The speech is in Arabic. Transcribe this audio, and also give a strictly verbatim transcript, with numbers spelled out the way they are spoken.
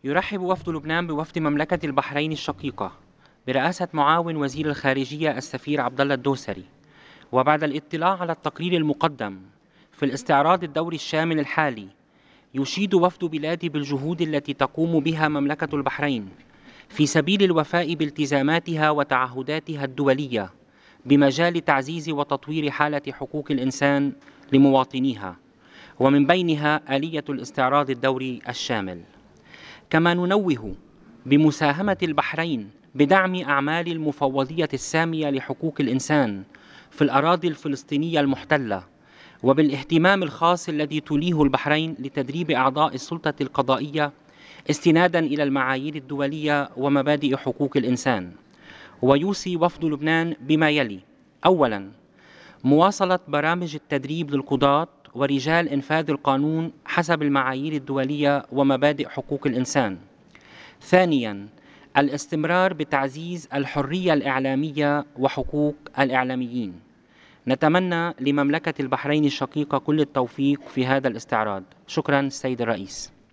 يرحب وفد لبنان بوفد مملكة البحرين الشقيقة برئاسة معاون وزير الخارجية السفير عبدالله الدوسري. وبعد الاطلاع على التقرير المقدم في الاستعراض الدوري الشامل الحالي، يشيد وفد بلادي بالجهود التي تقوم بها مملكة البحرين في سبيل الوفاء بالتزاماتها وتعهداتها الدولية بمجال تعزيز وتطوير حالة حقوق الإنسان لمواطنيها، ومن بينها آلية الاستعراض الدوري الشامل. كما ننوه بمساهمة البحرين بدعم أعمال المفوضية السامية لحقوق الإنسان في الأراضي الفلسطينية المحتلة، وبالاهتمام الخاص الذي توليه البحرين لتدريب أعضاء السلطة القضائية استنادا إلى المعايير الدولية ومبادئ حقوق الإنسان. ويوصي وفد لبنان بما يلي: أولا، مواصلة برامج التدريب للقضاة ورجال إنفاذ القانون حسب المعايير الدولية ومبادئ حقوق الإنسان. ثانياً، الاستمرار بتعزيز الحرية الإعلامية وحقوق الإعلاميين. نتمنى لمملكة البحرين الشقيقة كل التوفيق في هذا الاستعراض. شكراً السيد الرئيس.